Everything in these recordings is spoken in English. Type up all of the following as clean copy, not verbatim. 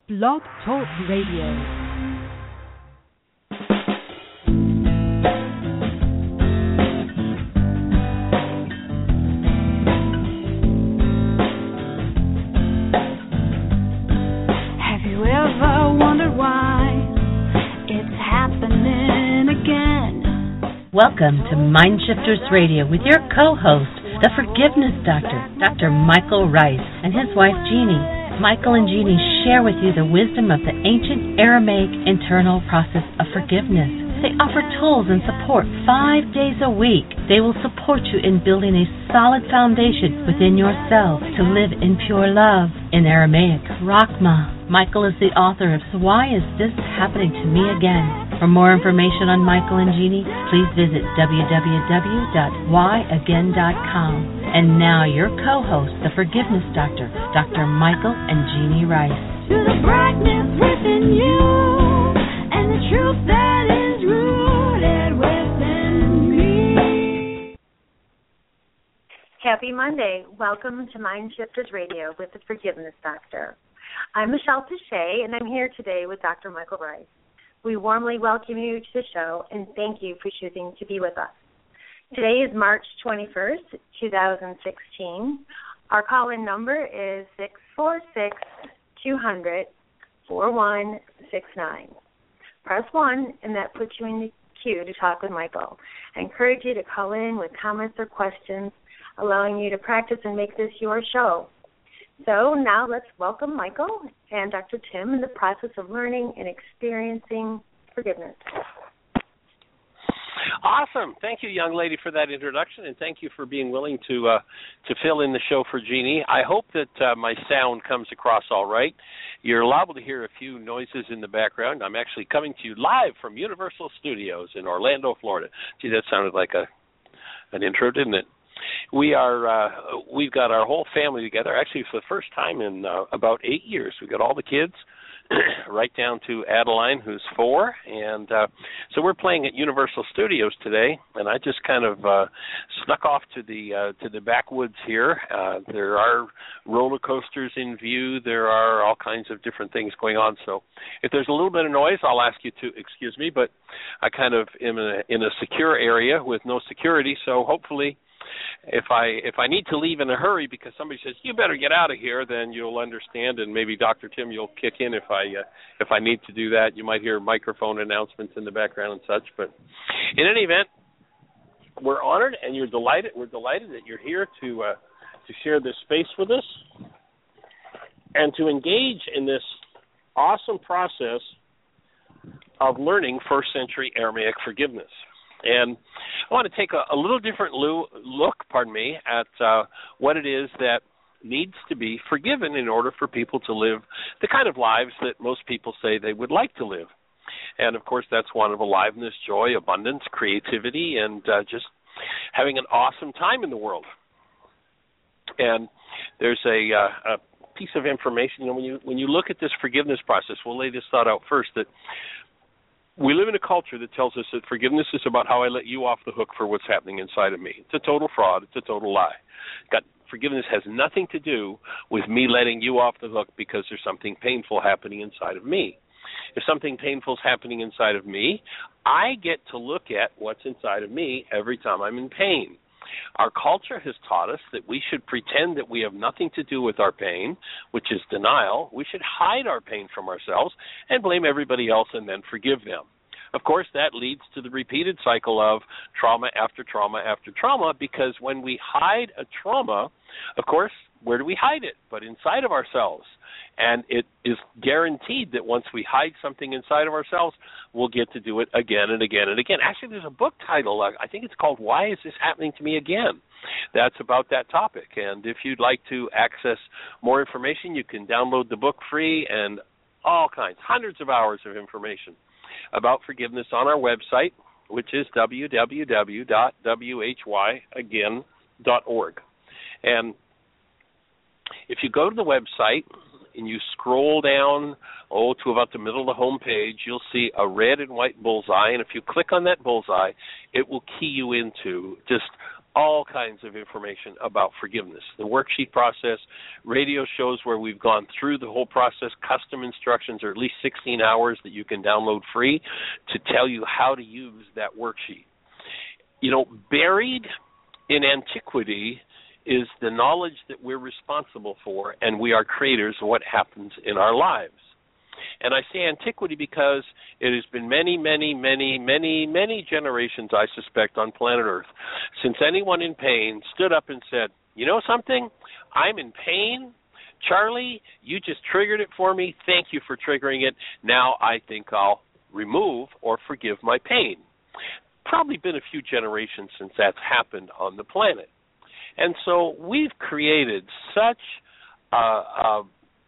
Blog Talk Radio. Welcome to Mindshifters Radio with your co-host, the Forgiveness Doctor, Dr. Michael Ryce, and his wife, Jeannie. Michael and Jeannie share with you the wisdom of the ancient Aramaic internal process of forgiveness. They offer tools and support 5 days a week. They will support you in building a solid foundation within yourself to live in pure love. In Aramaic, Rachma. Michael is the author of So Why Is This Happening to Me Again? For more information on Michael and Jeannie, please visit www.whyagain.com. And now your co-host, the Forgiveness Doctor, Dr. Michael and Jeannie Ryce. To the brightness within you and the truth that is rooted within me. Happy Monday. Welcome to Mindshifters Radio with the Forgiveness Doctor. I'm Michelle Pichet, and I'm here today with Dr. Michael Ryce. We warmly welcome you to the show, and thank you for choosing to be with us. Today is March 21st, 2016. Our call-in number is 646-200-4169. Press 1, and that puts you in the queue to talk with Michael. I encourage you to call in with comments or questions, allowing you to practice and make this your show. So now let's welcome Michael and Dr. Tim in the process of learning and experiencing forgiveness. Awesome. Thank you, young lady, for that introduction, and thank you for being willing to fill in the show for Jeannie. I hope that my sound comes across all right. You're liable to hear a few noises in the background. I'm actually coming to you live from Universal Studios in Orlando, Florida. Gee, that sounded like an intro, didn't it? We've got our whole family together, actually for the first time in about 8 years. We've got all the kids, right down to Adeline, who's 4, and so we're playing at Universal Studios today, and I just kind of snuck off to the backwoods here. There are roller coasters in view. There are all kinds of different things going on, so if there's a little bit of noise, I'll ask you to excuse me, but I kind of am in a secure area with no security, so hopefully if I need to leave in a hurry because somebody says you better get out of here, then you'll understand, and maybe Dr. Tim, you'll kick in if I need to do that. You might hear microphone announcements in the background and such. But in any event, we're honored and we're delighted that you're here to share this space with us and to engage in this awesome process of learning first century Aramaic forgiveness. And I want to take a little different look at what it is that needs to be forgiven in order for people to live the kind of lives that most people say they would like to live. And, of course, that's one of aliveness, joy, abundance, creativity, and just having an awesome time in the world. And there's a piece of information, when you look at this forgiveness process, we'll lay this thought out first, that we live in a culture that tells us that forgiveness is about how I let you off the hook for what's happening inside of me. It's a total fraud. It's a total lie. Forgiveness has nothing to do with me letting you off the hook because there's something painful happening inside of me. If something painful is happening inside of me, I get to look at what's inside of me every time I'm in pain. Our culture has taught us that we should pretend that we have nothing to do with our pain, which is denial. We should hide our pain from ourselves and blame everybody else and then forgive them. Of course, that leads to the repeated cycle of trauma after trauma after trauma, because when we hide a trauma, of course, where do we hide it? But inside of ourselves. And it is guaranteed that once we hide something inside of ourselves, we'll get to do it again and again and again. Actually, there's a book title, I think it's called Why Is This Happening to Me Again? That's about that topic. And if you'd like to access more information, you can download the book free and all kinds, hundreds of hours of information about forgiveness on our website, which is www.whyagain.org. And if you go to the website and you scroll down, to about the middle of the home page, you'll see a red and white bullseye. And if you click on that bullseye, it will key you into just all kinds of information about forgiveness. The worksheet process, radio shows where we've gone through the whole process, custom instructions, or at least 16 hours that you can download free to tell you how to use that worksheet. You know, buried in antiquity is the knowledge that we're responsible for, and we are creators of what happens in our lives. And I say antiquity because it has been many, many, many, many, many generations, I suspect, on planet Earth, since anyone in pain stood up and said, you know something, I'm in pain. Charlie, you just triggered it for me. Thank you for triggering it. Now I think I'll remove or forgive my pain. Probably been a few generations since that's happened on the planet. And so we've created such a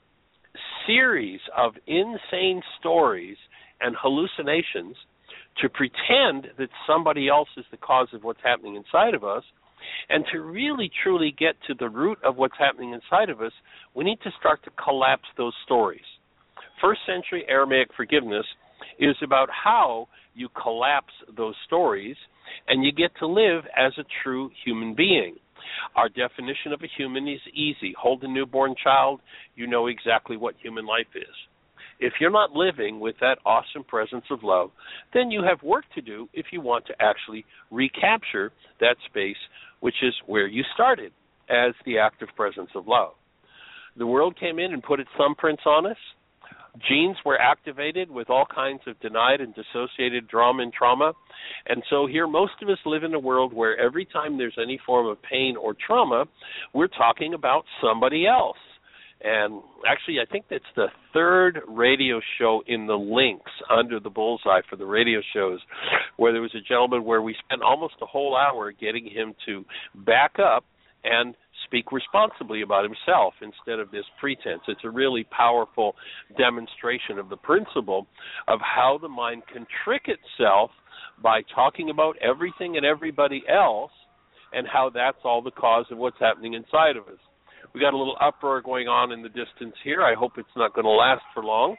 series of insane stories and hallucinations to pretend that somebody else is the cause of what's happening inside of us. And to really, truly get to the root of what's happening inside of us, we need to start to collapse those stories. First century Aramaic forgiveness is about how you collapse those stories and you get to live as a true human being. Our definition of a human is easy. Hold a newborn child, you know exactly what human life is. If you're not living with that awesome presence of love, then you have work to do if you want to actually recapture that space, which is where you started, as the active presence of love. The world came in and put its thumbprints on us. Genes were activated with all kinds of denied and dissociated drama and trauma. And so here most of us live in a world where every time there's any form of pain or trauma, we're talking about somebody else. And actually, I think that's the third radio show in the links under the bullseye for the radio shows, where there was a gentleman where we spent almost a whole hour getting him to back up and speak responsibly about himself instead of this pretense. It's a really powerful demonstration of the principle of how the mind can trick itself by talking about everything and everybody else and how that's all the cause of what's happening inside of us. We got a little uproar going on in the distance here. I hope it's not going to last for long.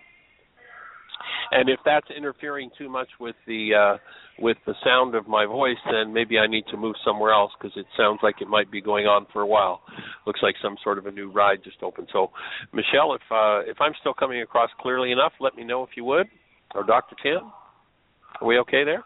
And if that's interfering too much with the sound of my voice, then maybe I need to move somewhere else because it sounds like it might be going on for a while. Looks like some sort of a new ride just opened. So, Michelle, if I'm still coming across clearly enough, let me know if you would, or Dr. Tim. Are we okay there?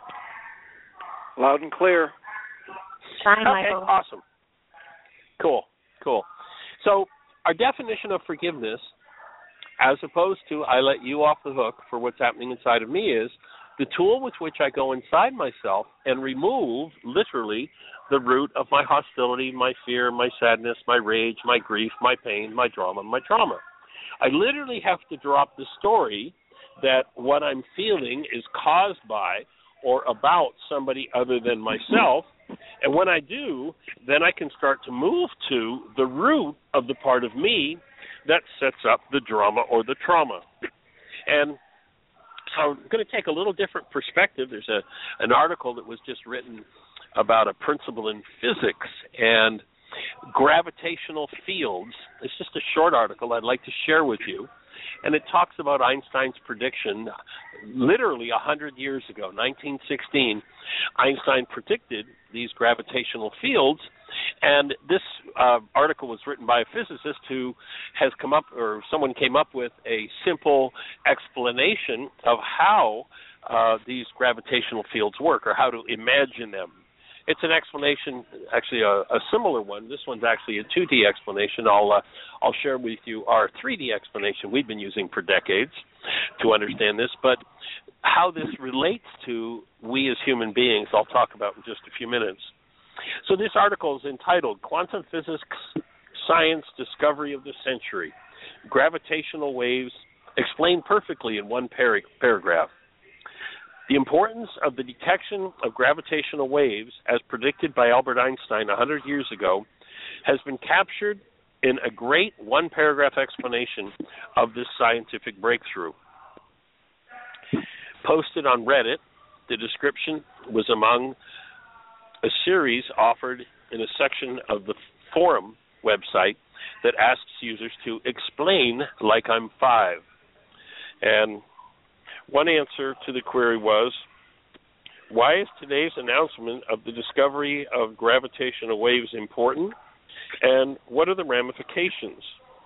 Loud and clear. Hi, okay, Michael. Awesome. Cool. So our definition of forgiveness, as opposed to I let you off the hook for what's happening inside of me, is the tool with which I go inside myself and remove, literally, the root of my hostility, my fear, my sadness, my rage, my grief, my pain, my drama, my trauma. I literally have to drop the story that what I'm feeling is caused by or about somebody other than myself. And when I do, then I can start to move to the root of the part of me that sets up the drama or the trauma. And so I'm going to take a little different perspective. There's an article that was just written about a principle in physics and gravitational fields. It's just a short article I'd like to share with you. And it talks about Einstein's prediction literally 100 years ago, 1916. Einstein predicted these gravitational fields, and this article was written by a physicist who has come up, or someone came up with a simple explanation of how these gravitational fields work, or how to imagine them. It's an explanation, actually a similar one. This one's actually a 2D explanation. I'll share with you our 3D explanation we've been using for decades to understand this. But how this relates to we as human beings, I'll talk about in just a few minutes. So this article is entitled Quantum Physics Science Discovery of the Century. Gravitational Waves Explained Perfectly in One Paragraph. The importance of the detection of gravitational waves, as predicted by Albert Einstein 100 years ago, has been captured in a great one-paragraph explanation of this scientific breakthrough. Posted on Reddit, the description was among a series offered in a section of the forum website that asks users to explain like I'm 5. And one answer to the query was, Why is today's announcement of the discovery of gravitational waves important, and what are the ramifications?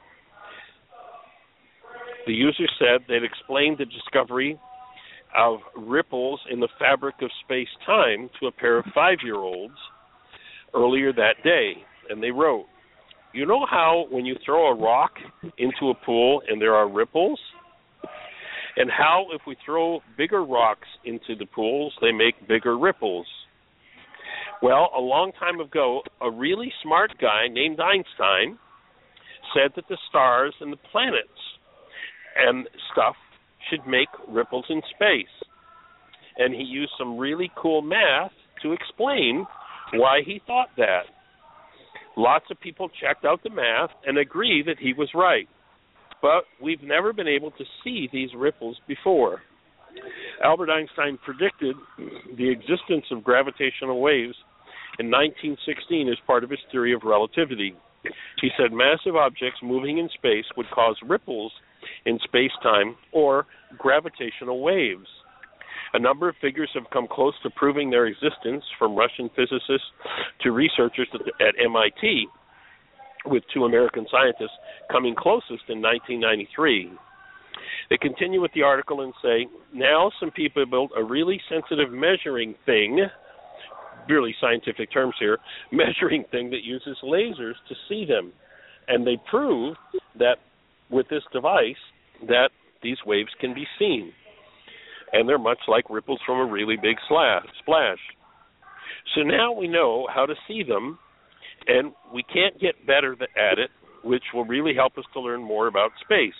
The user said they'd explained the discovery of ripples in the fabric of space-time to a pair of 5-year-olds earlier that day, and they wrote, "You know how when you throw a rock into a pool and there are ripples? And how if we throw bigger rocks into the pools, they make bigger ripples? Well, a long time ago, a really smart guy named Einstein said that the stars and the planets and stuff should make ripples in space. And he used some really cool math to explain why he thought that. Lots of people checked out the math and agree that he was right. But we've never been able to see these ripples before. Albert Einstein predicted the existence of gravitational waves in 1916 as part of his theory of relativity. He said massive objects moving in space would cause ripples in space-time or gravitational waves. A number of figures have come close to proving their existence, from Russian physicists to researchers at MIT, with 2 American scientists coming closest in 1993. They continue with the article and say, now some people built a really sensitive measuring thing, really scientific terms here, measuring thing that uses lasers to see them. And they prove that with this device that these waves can be seen. And they're much like ripples from a really big splash. So now we know how to see them, and we can't get better at it, which will really help us to learn more about space.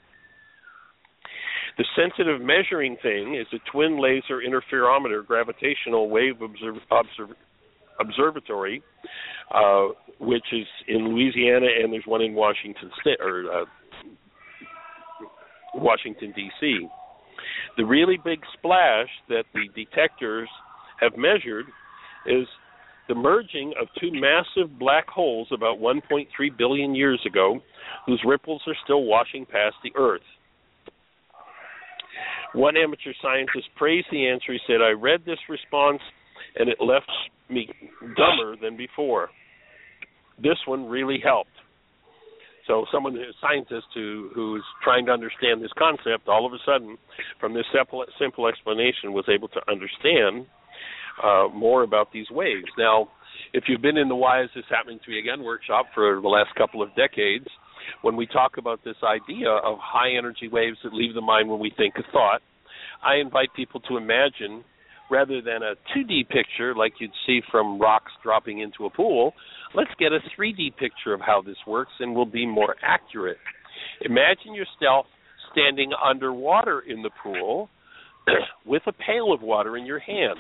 The sensitive measuring thing is a twin laser interferometer gravitational wave observatory, which is in Louisiana, and there's one in Washington D.C. The really big splash that the detectors have measured is the merging of 2 massive black holes about 1.3 billion years ago, whose ripples are still washing past the Earth. One amateur scientist praised the answer. He said, I read this response and it left me dumber than before. This one really helped. So a scientist who's trying to understand this concept, all of a sudden, from this simple explanation, was able to understand more about these waves. Now, if you've been in the Why Is This Happening to Me Again workshop for the last couple of decades, when we talk about this idea of high energy waves that leave the mind when we think a thought, I invite people to imagine, rather than a 2D picture like you'd see from rocks dropping into a pool, let's get a 3D picture of how this works and we'll be more accurate. Imagine yourself standing underwater in the pool with a pail of water in your hand.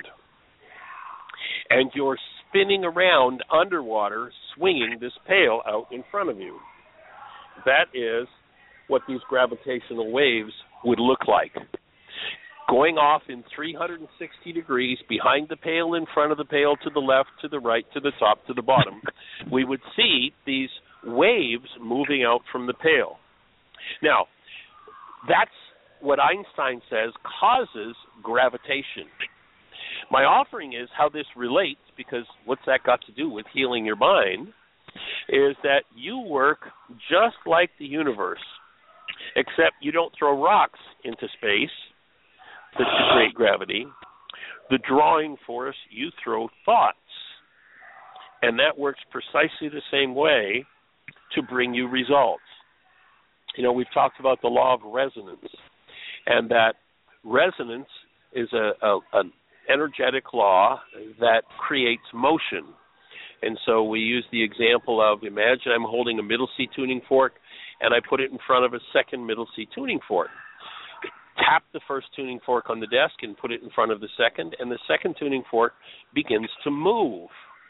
And you're spinning around underwater, swinging this pail out in front of you. That is what these gravitational waves would look like. Going off in 360 degrees, behind the pail, in front of the pail, to the left, to the right, to the top, to the bottom, we would see these waves moving out from the pail. Now, that's what Einstein says causes gravitation. My offering is how this relates, because what's that got to do with healing your mind, is that you work just like the universe, except you don't throw rocks into space to create gravity. The drawing force, you throw thoughts. And that works precisely the same way to bring you results. You know, we've talked about the law of resonance, and that resonance is an energetic law that creates motion. And so we use the example of, imagine I'm holding a middle C tuning fork and I put it in front of a second middle C tuning fork. Tap the first tuning fork on the desk and put it in front of the second, and the second tuning fork begins to move.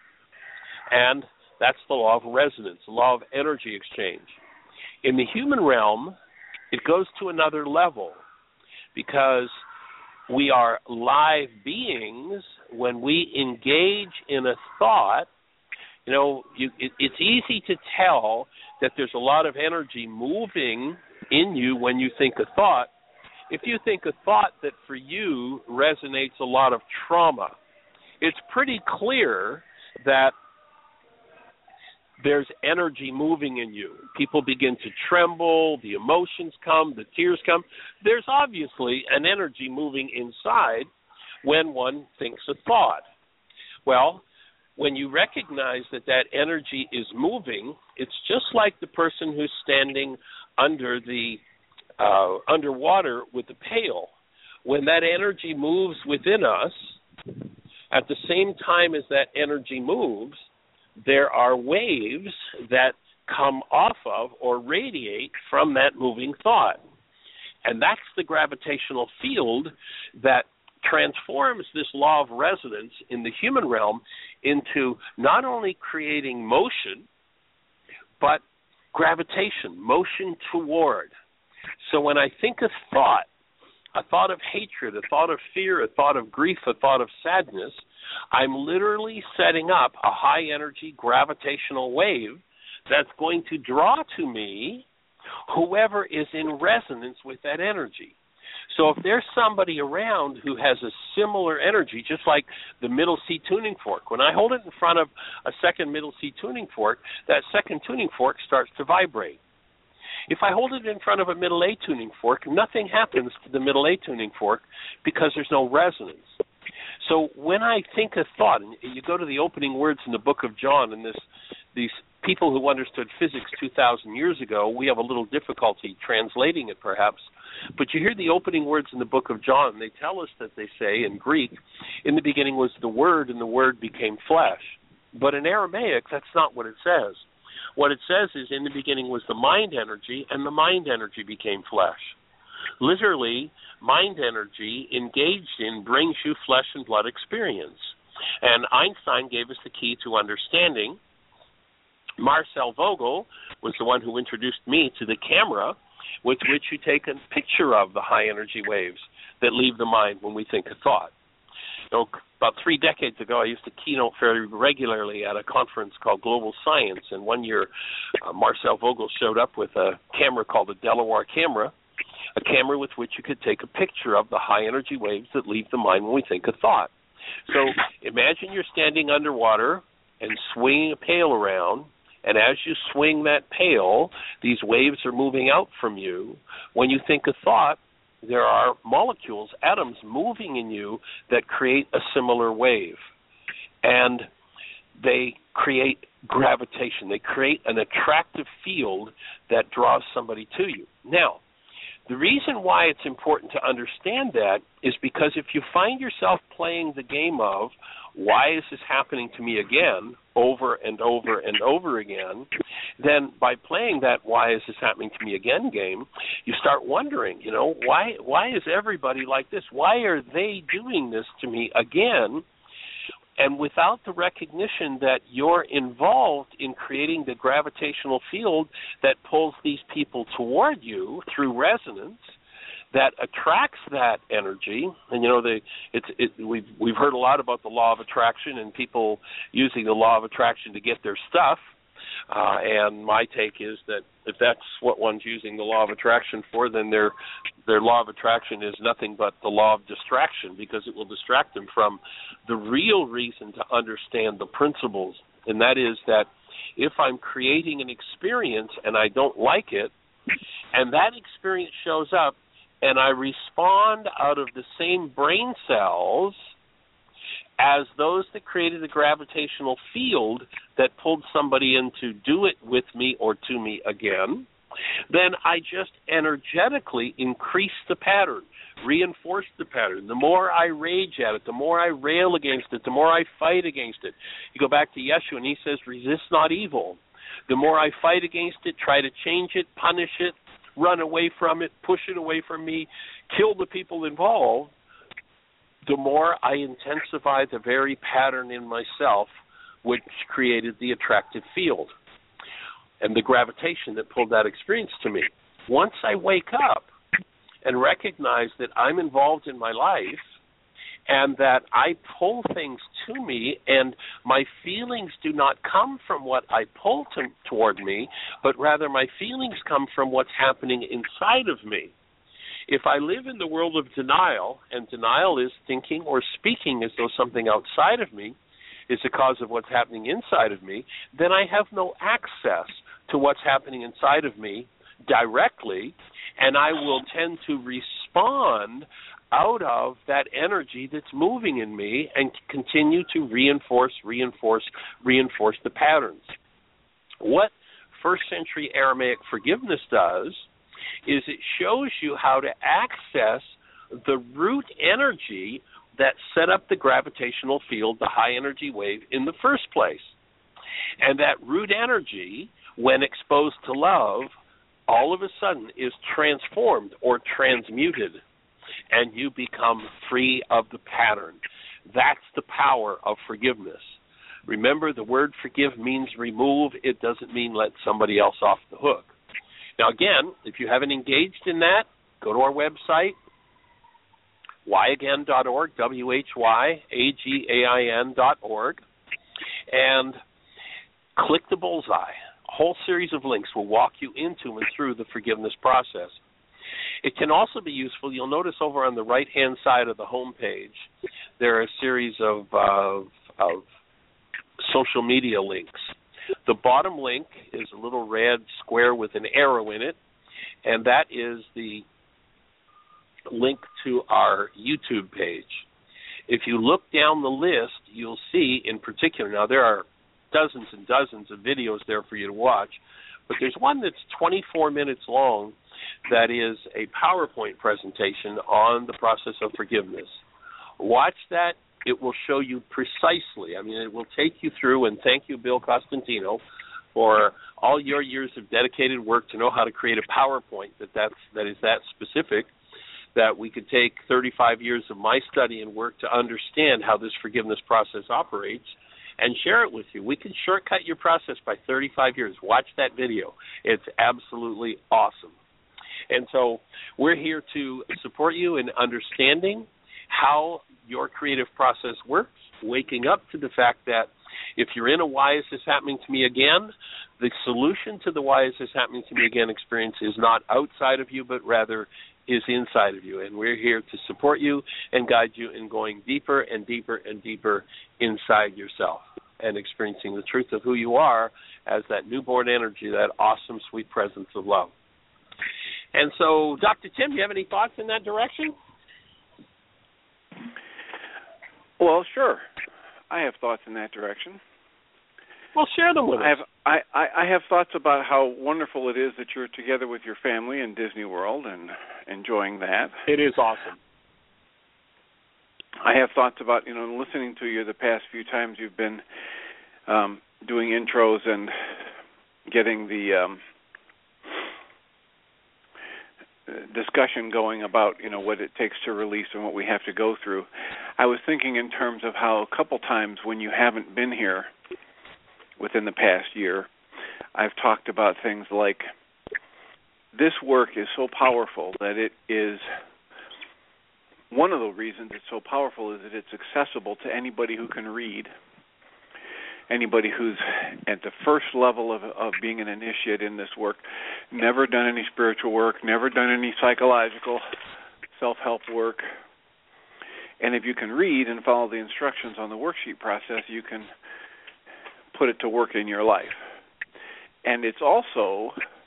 And that's the law of resonance, the law of energy exchange. In the human realm, it goes to another level, because we are live beings. When we engage in a thought, you know, it's easy to tell that there's a lot of energy moving in you when you think a thought if you think a thought that for you resonates a lot of trauma, it's pretty clear that there's energy moving in you. People begin to tremble, the emotions come, the tears come. There's obviously an energy moving inside when one thinks a thought. Well, when you recognize that that energy is moving, it's just like the person who's standing underwater with a pail. When that energy moves within us, at the same time as that energy moves, there are waves that come off of or radiate from that moving thought. And that's the gravitational field that transforms this law of resonance in the human realm into not only creating motion, but gravitation, motion toward. So when I think a thought of hatred, a thought of fear, a thought of grief, a thought of sadness, I'm literally setting up a high-energy gravitational wave that's going to draw to me whoever is in resonance with that energy. So if there's somebody around who has a similar energy, just like the middle C tuning fork, when I hold it in front of a second middle C tuning fork, that second tuning fork starts to vibrate. If I hold it in front of a middle A tuning fork, nothing happens to the middle A tuning fork because there's no resonance. So when I think a thought, and you go to the opening words in the book of John, and these people who understood physics 2,000 years ago, we have a little difficulty translating it perhaps, but you hear the opening words in the book of John, and they tell us that they say in Greek, in the beginning was the Word, and the Word became flesh. But in Aramaic, that's not what it says. What it says is in the beginning was the mind energy, and the mind energy became flesh. Literally, mind energy engaged in brings you flesh and blood experience. And Einstein gave us the key to understanding. Marcel Vogel was the one who introduced me to the camera with which you take a picture of the high energy waves that leave the mind when we think a thought. About 3 decades ago, I used to keynote fairly regularly at a conference called Global Science, and one year Marcel Vogel showed up with a camera called a Delaware camera, a camera with which you could take a picture of the high energy waves that leave the mind when we think a thought. So imagine you're standing underwater and swinging a pail around, and as you swing that pail, these waves are moving out from you. When you think a thought, there are molecules, atoms moving in you that create a similar wave. And they create gravitation. They create an attractive field that draws somebody to you. Now, the reason why it's important to understand that is because if you find yourself playing the game of, why is this happening to me again, over and over and over again, then by playing that why is this happening to me again game, you start wondering, why is everybody like this? Why are they doing this to me again? And without the recognition that you're involved in creating the gravitational field that pulls these people toward you through resonance, that attracts that energy, and we've heard a lot about the law of attraction and people using the law of attraction to get their stuff. And my take is that if that's what one's using the law of attraction for, then their law of attraction is nothing but the law of distraction, because it will distract them from the real reason to understand the principles. And that is that if I'm creating an experience and I don't like it, and that experience shows up, and I respond out of the same brain cells as those that created the gravitational field that pulled somebody in to do it with me or to me again, then I just energetically increase the pattern, reinforce the pattern. The more I rage at it, the more I rail against it, the more I fight against it. You go back to Yeshua and he says, resist not evil. The more I fight against it, try to change it, punish it, run away from it, push it away from me, kill the people involved, the more I intensify the very pattern in myself which created the attractive field and the gravitation that pulled that experience to me. Once I wake up and recognize that I'm involved in my life and that I pull things to me, and my feelings do not come from what I pull toward me, but rather my feelings come from what's happening inside of me. If I live in the world of denial, and denial is thinking or speaking as though something outside of me is the cause of what's happening inside of me, then I have no access to what's happening inside of me directly, and I will tend to respond out of that energy that's moving in me and continue to reinforce the patterns. What first century Aramaic forgiveness does is it shows you how to access the root energy that set up the gravitational field, the high energy wave, in the first place. And that root energy, when exposed to love, all of a sudden is transformed or transmuted, and you become free of the pattern. That's the power of forgiveness. Remember, the word forgive means remove. It doesn't mean let somebody else off the hook. Now, again, if you haven't engaged in that, go to our website, whyagain.org, WHYAGAIN.org, and click the bullseye. A whole series of links will walk you into and through the forgiveness process. It can also be useful. You'll notice over on the right-hand side of the home page, there are a series of social media links. The bottom link is a little red square with an arrow in it, and that is the link to our YouTube page. If you look down the list, you'll see in particular, now there are dozens and dozens of videos there for you to watch, but there's one that's 24 minutes long that is a PowerPoint presentation on the process of forgiveness. Watch that. It will show you precisely. I mean, it will take you through, and thank you, Bill Costantino, for all your years of dedicated work to know how to create a PowerPoint that is that specific, that we could take 35 years of my study and work to understand how this forgiveness process operates and share it with you. We can shortcut your process by 35 years. Watch that video. It's absolutely awesome. And so we're here to support you in understanding how your creative process works, waking up to the fact that if you're in a why is this happening to me again, the solution to the why is this happening to me again experience is not outside of you, but rather is inside of you. And we're here to support you and guide you in going deeper and deeper and deeper inside yourself and experiencing the truth of who you are as that newborn energy, that awesome, sweet presence of love. And so, Dr. Tim, do you have any thoughts in that direction? Well, sure. I have thoughts in that direction. Well, share them with us. I have thoughts about how wonderful it is that you're together with your family in Disney World and enjoying that. It is awesome. I have thoughts about, listening to you the past few times you've been doing intros and getting the discussion going about, what it takes to release and what we have to go through. I was thinking in terms of how a couple times when you haven't been here within the past year, I've talked about things like this work is so powerful that it is, one of the reasons it's so powerful is that it's accessible to anybody who can read, anybody who's at the first level of being an initiate in this work, never done any spiritual work, never done any psychological self-help work. And if you can read and follow the instructions on the worksheet process, you can put it to work in your life. And it's also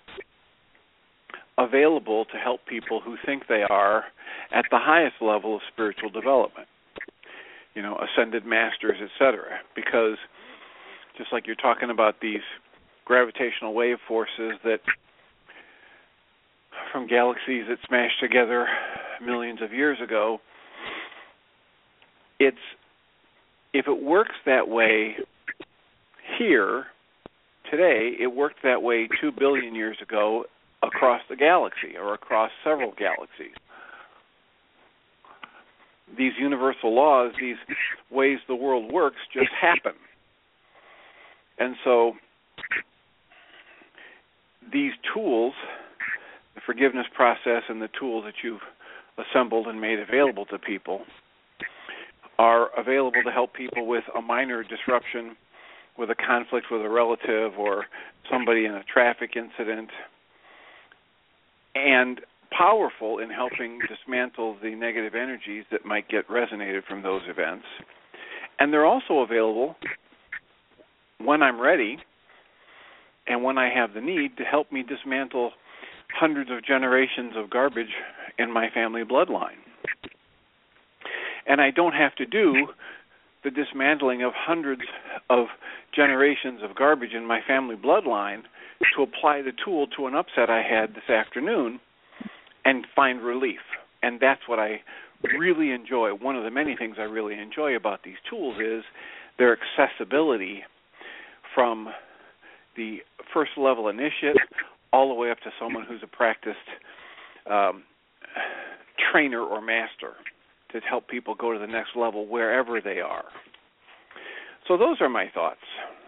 available to help people who think they are at the highest level of spiritual development, ascended masters, etc. Because just like you're talking about these gravitational wave forces that from galaxies that smashed together millions of years ago, if it works that way here today, it worked that way 2 billion years ago across the galaxy or across several galaxies. These universal laws, these ways the world works, just happen. And so these tools, the forgiveness process and the tools that you've assembled and made available to people, are available to help people with a minor disruption, with a conflict with a relative or somebody in a traffic incident. And powerful in helping dismantle the negative energies that might get resonated from those events. And they're also available when I'm ready and when I have the need to help me dismantle hundreds of generations of garbage in my family bloodline. And I don't have to do the dismantling of hundreds of generations of garbage in my family bloodline to apply the tool to an upset I had this afternoon and find relief. And that's what I really enjoy. One of the many things I really enjoy about these tools is their accessibility from the first level initiate all the way up to someone who's a practiced trainer or master to help people go to the next level wherever they are. So those are my thoughts.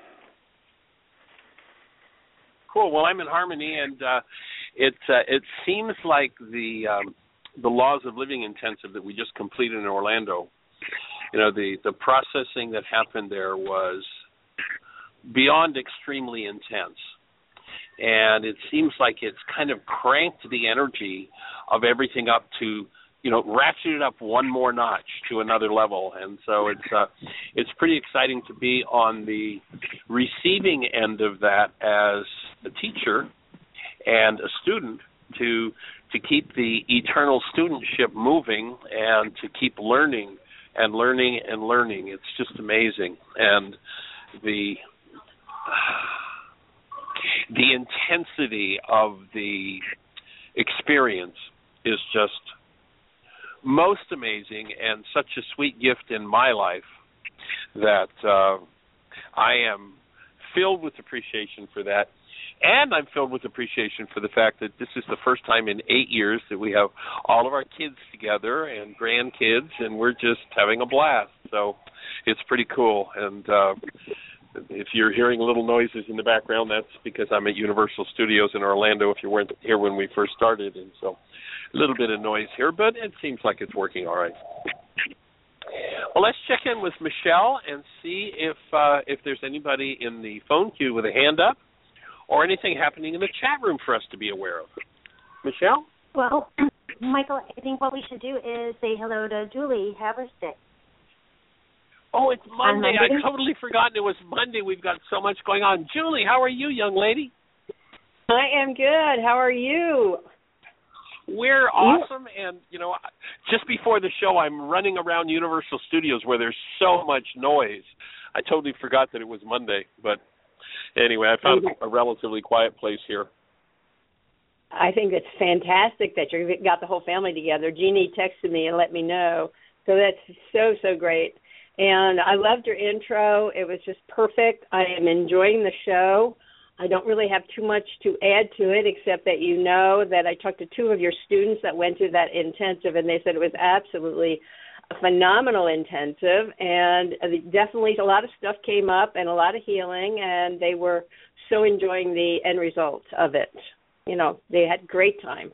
Cool. Well, I'm in harmony, and it seems like the Laws of Living Intensive that we just completed in Orlando, the processing that happened there was beyond extremely intense. And it seems like it's kind of cranked the energy of everything up to, ratcheted it up one more notch to another level. And so it's pretty exciting to be on the receiving end of that as a teacher and a student to keep the eternal studentship moving and to keep learning and learning and learning. It's just amazing. And the intensity of the experience is just most amazing and such a sweet gift in my life that I am filled with appreciation for that. And I'm filled with appreciation for the fact that this is the first time in 8 years that we have all of our kids together and grandkids, and we're just having a blast. So it's pretty cool. And if you're hearing little noises in the background, that's because I'm at Universal Studios in Orlando, if you weren't here when we first started. And so a little bit of noise here, but it seems like it's working all right. Well, let's check in with Michelle and see if there's anybody in the phone queue with a hand up or anything happening in the chat room for us to be aware of. Michelle? Well, Michael, I think what we should do is say hello to Julie Haverstick. Oh, it's Monday. I totally forgotten it was Monday. We've got so much going on. Julie, how are you, young lady? I am good. How are you? We're awesome, and, just before the show, I'm running around Universal Studios where there's so much noise. I totally forgot that it was Monday, but anyway, I found a relatively quiet place here. I think it's fantastic that you got the whole family together. Jeannie texted me and let me know, so that's so great. And I loved your intro. It was just perfect. I am enjoying the show. I don't really have too much to add to it except that that I talked to two of your students that went to that intensive, and they said it was absolutely a phenomenal intensive, and definitely a lot of stuff came up and a lot of healing, and they were so enjoying the end result of it. They had a great time.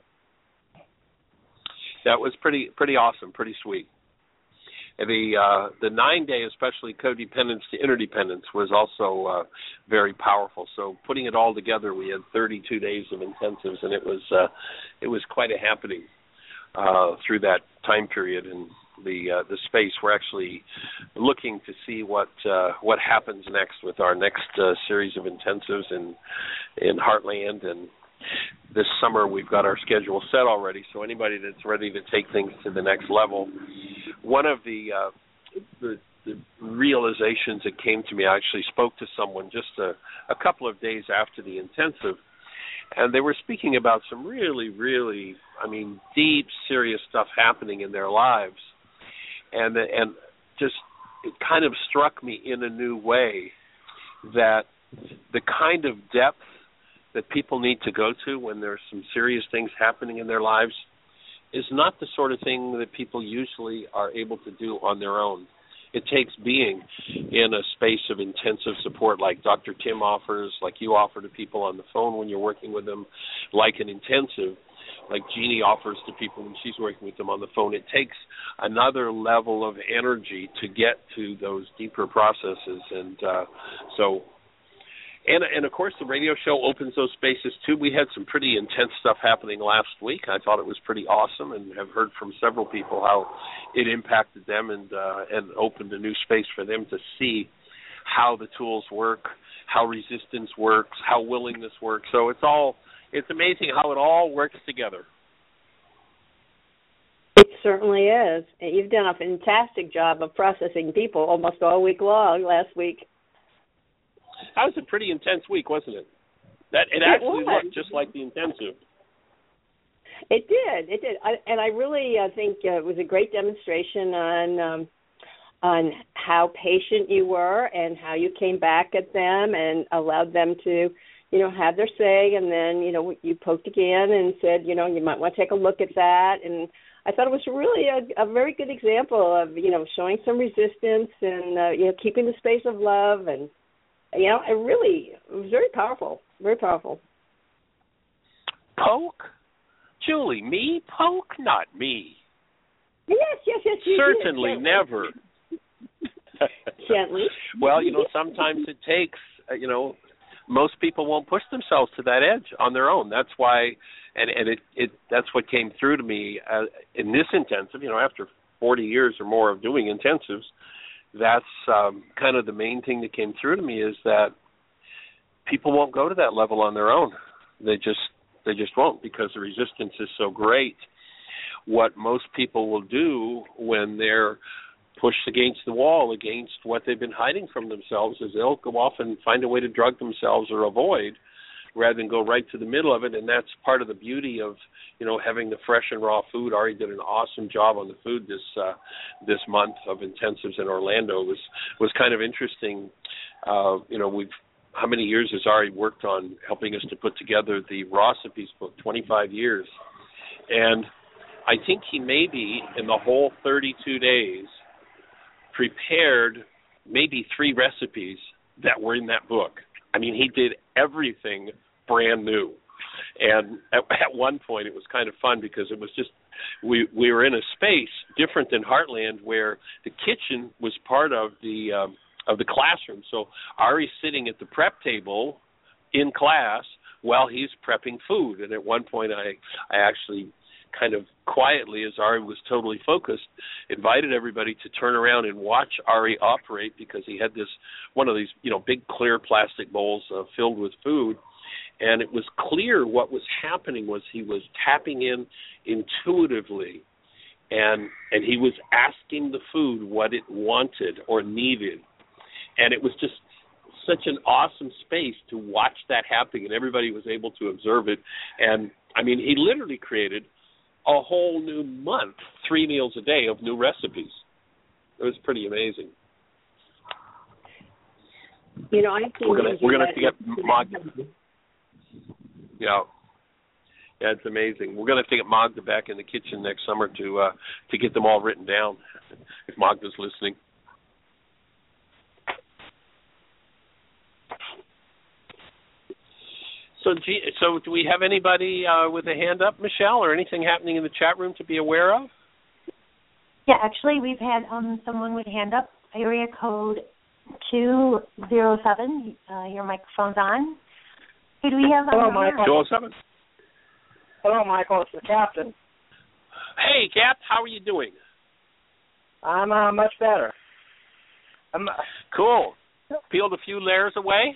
That was pretty awesome, pretty sweet. The 9-day, especially codependence to interdependence, was also very powerful. So putting it all together, we had 32 days of intensives, and it was quite a happening through that time period. And the space, we're actually looking to see what happens next with our next series of intensives in Heartland. And this summer we've got our schedule set already, so anybody that's ready to take things to the next level. One of the realizations that came to me, I actually spoke to someone just a couple of days after the intensive, and they were speaking about some really, really, deep, serious stuff happening in their lives, and just it kind of struck me in a new way that the kind of depth that people need to go to when there's some serious things happening in their lives is not the sort of thing that people usually are able to do on their own. It takes being in a space of intensive support like Dr. Tim offers, like you offer to people on the phone when you're working with them, like an intensive, like Jeannie offers to people when she's working with them on the phone. It takes another level of energy to get to those deeper processes. And so And of course, the radio show opens those spaces too. We had some pretty intense stuff happening last week. I thought it was pretty awesome, and have heard from several people how it impacted them and opened a new space for them to see how the tools work, how resistance works, how willingness works. So it's amazing how it all works together. It certainly is. And you've done a fantastic job of processing people almost all week long last week. That was a pretty intense week, wasn't it? It actually looked just like the intensive. It did. I really think it was a great demonstration on how patient you were and how you came back at them and allowed them to, have their say. And then, you poked again and said, you might want to take a look at that. And I thought it was really a very good example of, showing some resistance and, keeping the space of love. And, it was very powerful, very powerful. Poke? Julie, me? Poke? Not me. Yes. Certainly never. Gently. Well, sometimes it takes, most people won't push themselves to that edge on their own. That's why, and that's what came through to me in this intensive, after 40 years or more of doing intensives. That's kind of the main thing that came through to me is that people won't go to that level on their own. They just won't because the resistance is so great. What most people will do when they're pushed against the wall, against what they've been hiding from themselves, is they'll go off and find a way to drug themselves or avoid rather than go right to the middle of it. And that's part of the beauty of, having the fresh and raw food. Ari did an awesome job on the food this month of intensives in Orlando. It was kind of interesting. How many years has Ari worked on helping us to put together the recipes book? 25 years. And I think he maybe in the whole 32 days prepared maybe 3 recipes that were in that book. I mean, he did everything brand new. And at one point it was kind of fun because it was just we were in a space different than Heartland where the kitchen was part of the classroom. So Ari's sitting at the prep table in class while he's prepping food. And at one point I actually kind of quietly, as Ari was totally focused, invited everybody to turn around and watch Ari operate because he had one of these, big clear plastic bowls filled with food. And it was clear what was happening was he was tapping in intuitively, and he was asking the food what it wanted or needed. And it was just such an awesome space to watch that happening, and everybody was able to observe it. And, I mean, he literally created a whole new month, 3 meals a day of new recipes. It was pretty amazing. I think we're gonna have to get Magda. Yeah, it's amazing. We're gonna have to get Magda back in the kitchen next summer to get them all written down. If Magda's listening. So do we have anybody with a hand up, Michelle, or anything happening in the chat room to be aware of? Yeah, actually, we've had someone with a hand up, area code 207. Your microphone's on. Who do we have? Hello, Michael. 207. Hello, Michael. It's the captain. Hey, Cap. How are you doing? I'm much better. Cool. Peeled a few layers away?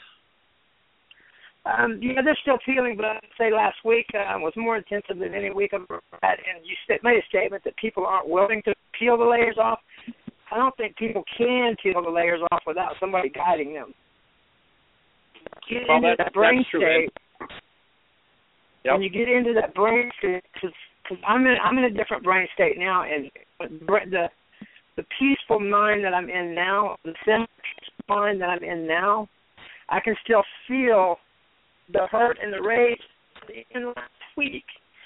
They're still peeling, but I'd say last week was more intensive than any week I've ever had. And you made a statement that people aren't willing to peel the layers off. I don't think people can peel the layers off without somebody guiding them. Get into that brain state. Yep. When you get into that brain state, because I'm in a different brain state now, and the peaceful mind that I'm in now, the peaceful mind that I'm in now, I can still feel the hurt and the rage in last week.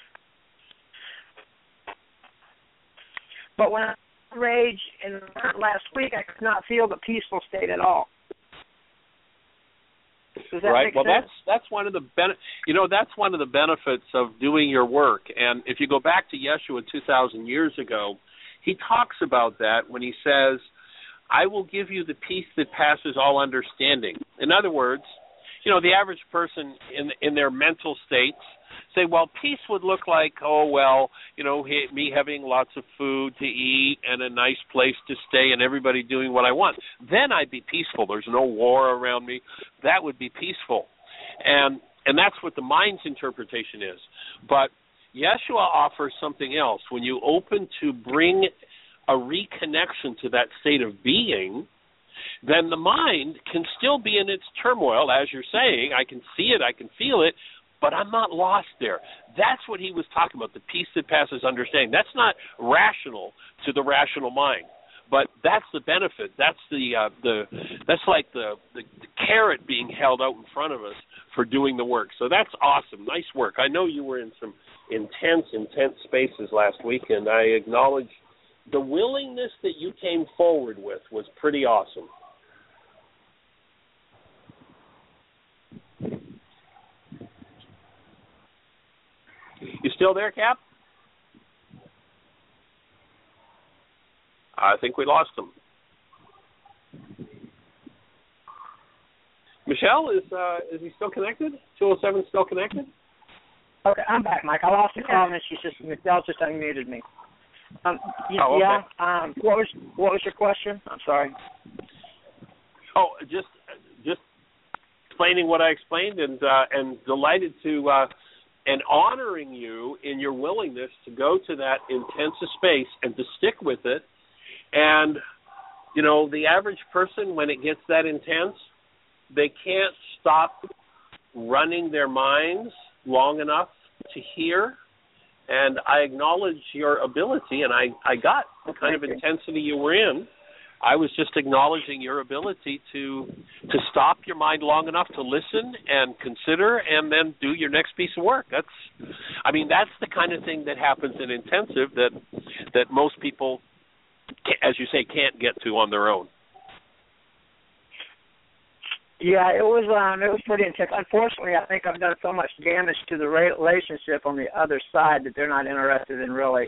But when I rage and hurt last week, I could not feel the peaceful state at all. Does that make well, sense? that's one of the that's one of the benefits of doing your work. And if you go back to Yeshua 2,000 years ago, he talks about that when he says, "I will give you the peace that passes all understanding." In other words, the average person in their mental states say, well, peace would look like, me having lots of food to eat and a nice place to stay and everybody doing what I want. Then I'd be peaceful. There's no war around me. That would be peaceful. And that's what the mind's interpretation is. But Yeshua offers something else. When you open to bring a reconnection to that state of being, then the mind can still be in its turmoil, as you're saying. I can see it, I can feel it, but I'm not lost there. That's what he was talking about, the peace that passes understanding. That's not rational to the rational mind, but that's the benefit. That's that's like the carrot being held out in front of us for doing the work. So that's awesome. Nice work. I know you were in some intense spaces last week, and I acknowledge the willingness that you came forward with was pretty awesome. You still there, Cap? I think we lost him. Michelle, is he still connected? 207 still connected? Okay, I'm back, Mike. I lost the call, and Michelle just unmuted me. Okay. Yeah. What was your question? I'm sorry. Oh, just explaining what I explained, and delighted to and honoring you in your willingness to go to that intensive space and to stick with it. And the average person, when it gets that intense, they can't stop running their minds long enough to hear. And I acknowledge your ability, and I got the kind of intensity you were in. I was just acknowledging your ability to stop your mind long enough to listen and consider and then do your next piece of work. That's the kind of thing that happens in intensive that most people, as you say, can't get to on their own. Yeah, it was pretty intense. Unfortunately, I think I've done so much damage to the relationship on the other side that they're not interested in really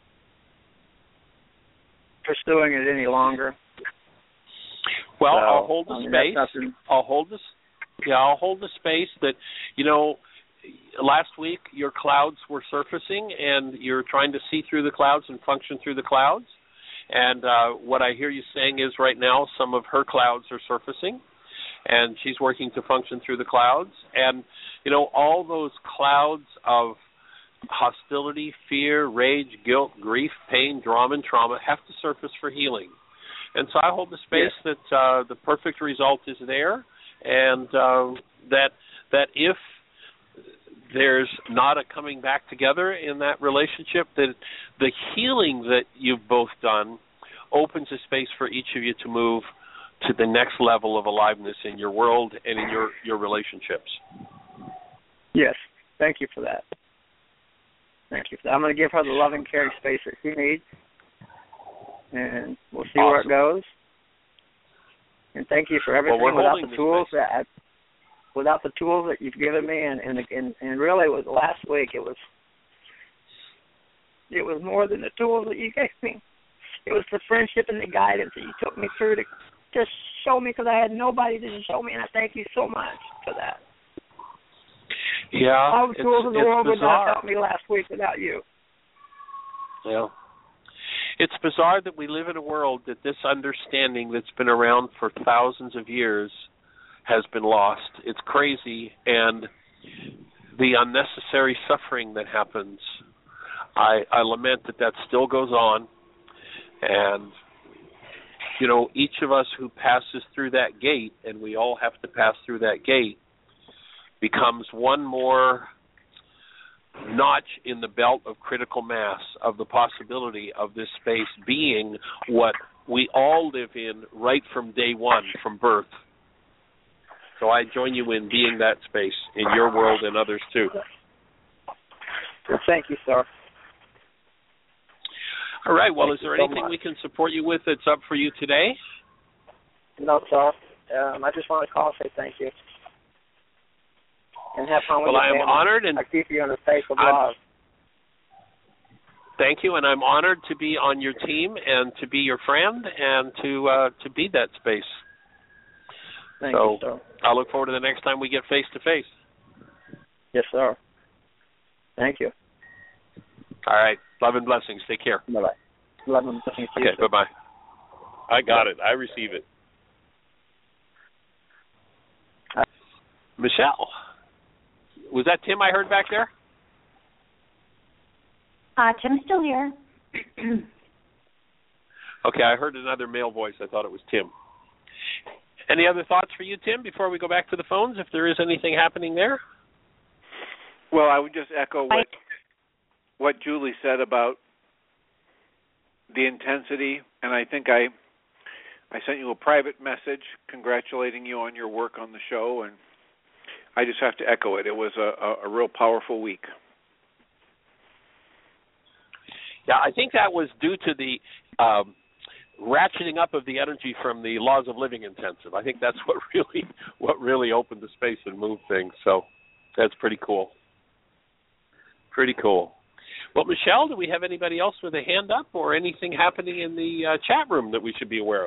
pursuing it any longer. Well, I'll hold the space. I'll hold the space that, last week your clouds were surfacing and you're trying to see through the clouds and function through the clouds. And what I hear you saying is right now some of her clouds are surfacing and she's working to function through the clouds. And, all those clouds of hostility, fear, rage, guilt, grief, pain, drama, and trauma have to surface for healing. And so I hold the space that the perfect result is there, and that if there's not a coming back together in that relationship, that the healing that you've both done opens a space for each of you to move to the next level of aliveness in your world and in your relationships. Yes. Thank you for that. Thank you for that. I'm going to give her the loving, caring space that she needs, and we'll see where it goes. And thank you for everything. Without the tools that you've given me, and really, it was last week. It was more than the tools that you gave me. It was the friendship and the guidance that you took me through to just show me, because I had nobody to show me, and I thank you so much for that. Yeah, all the tools in the world would not help me last week without you. Yeah. It's bizarre that we live in a world that this understanding that's been around for thousands of years has been lost. It's crazy, and the unnecessary suffering that happens, I lament that still goes on. And, each of us who passes through that gate, and we all have to pass through that gate, becomes one more notch in the belt of critical mass of the possibility of this space being what we all live in right from day one, from birth. So I join you in being that space in your world and others too. Thank you, sir. All right. Well, is there anything we can support you with that's up for you today? No, sir. I just want to call and say thank you. And have fun with your family. Well, I am honored, and I keep you in a space of love. Thank you, and I'm honored to be on your team and to be your friend and to be that space. Thank you, sir. I look forward to the next time we get face-to-face. Yes, sir. Thank you. All right. Love and blessings. Take care. Bye-bye. Love and blessings to you. Okay, bye-bye. I got it. I receive it. Michelle, was that Tim I heard back there? Tim's still here. Okay, I heard another male voice. I thought it was Tim. Any other thoughts for you, Tim, before we go back to the phones, if there is anything happening there? Well, I would just echo what Julie said about the intensity, and I think I sent you a private message congratulating you on your work on the show, and I just have to echo it. It was a real powerful week. Yeah, I think that was due to the ratcheting up of the energy from the Laws of Living Intensive. I think that's what really opened the space and moved things. So that's pretty cool. Pretty cool. Well, Michelle, do we have anybody else with a hand up or anything happening in the chat room that we should be aware of?